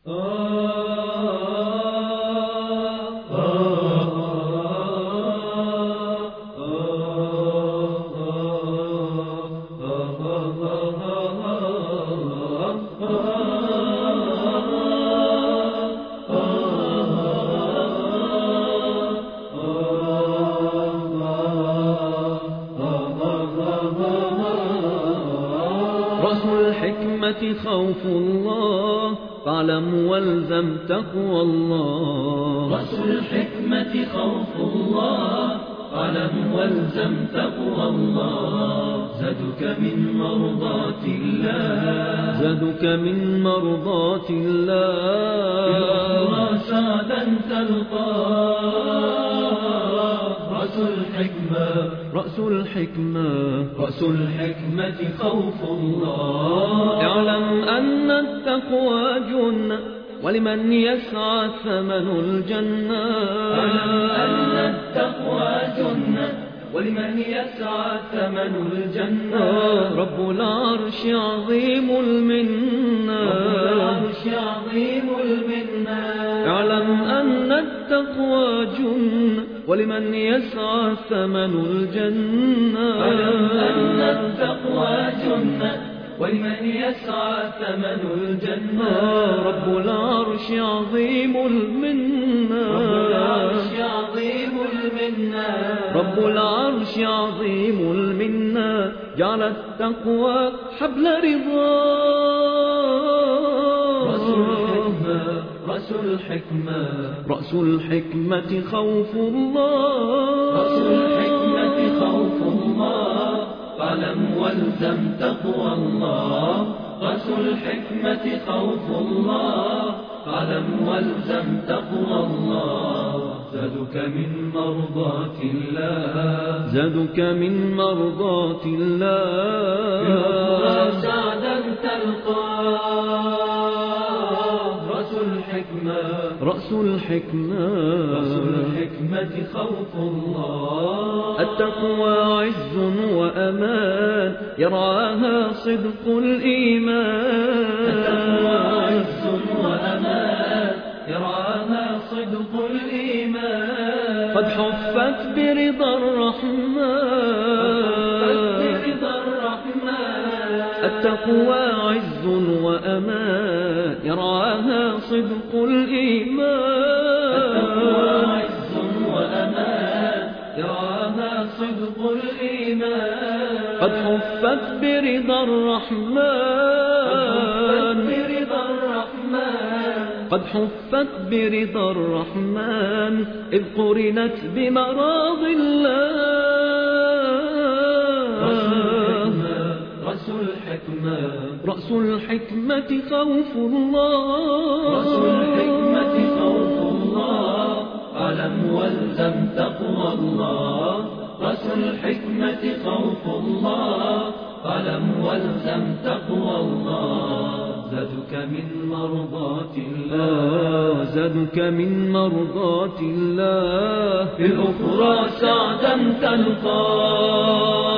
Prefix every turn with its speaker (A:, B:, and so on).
A: رأس الحكمة خوف الله فاعلم والزم تقوى الله.
B: رأس الحكمة خوف الله فاعلم والزم تقوى الله. زادك من مرضاة الله،
A: زادك من مرضاة الله،
B: بالأخرى سعدا تلقاه. رأس الحكمة،
A: رأس الحكمة،
B: رأس الحكمة خوف الله.
A: اعلم أن التقوى جنة ولمن يسعى ثمن الجنة.
B: اعلم أن التقوى جنة ولمن يسعى ثمن الجنة.
A: رب العرش عظيم المنة،
B: رب العرش عظيم المنة.
A: اعلم أن التقوى جنة ولمن يسعى ثمن الجنة.
B: اعلم أن التقوى جنة ولمن يسعى ثمن الجنة.
A: رب العرش عظيم المنة،
B: رب العرش عظيم المنة.
A: رب العرش عظيم المنة. جعل التقوى حبل رضاه.
B: رأس الحكمة،
A: رأس الحكمة خوف الله.
B: رأس الحكمة خوف الله فاعلم والزم تقوى الله. رأس الحكمة خوف الله فاعلم والزم تقوى الله. زادك من مرضاة الله،
A: زادك من مرضاة الله،
B: بالأخرى سعدا تلقاه. رأس الحكمة،
A: رأس الحكمة،
B: رأس الحكمة خوف الله.
A: التقوى عز وأمان يرعاها صدق الإيمان.
B: التقوى عز وأمان يرعاها صدق الإيمان.
A: قد حفت برضا الرحمن، التقوى عز وأمان يرعاها صدق الإيمان.
B: التقوى عز وأمان يرعاها صدق الإيمان.
A: قد حفت برضا الرحمن، قد حفت برضا الرحمن إذ قرنت بمراض الله.
B: رأس الحكمة،
A: رأس الحكمة خوف الله.
B: رأس الحكمة خوف الله فاعلم والزم تقوى الله. رأس الحكمة خوف الله فاعلم والزم تقوى الله. زادك من مرضاة الله،
A: زادك من مرضاة الله،
B: بالأخرى سعدا تلقاه.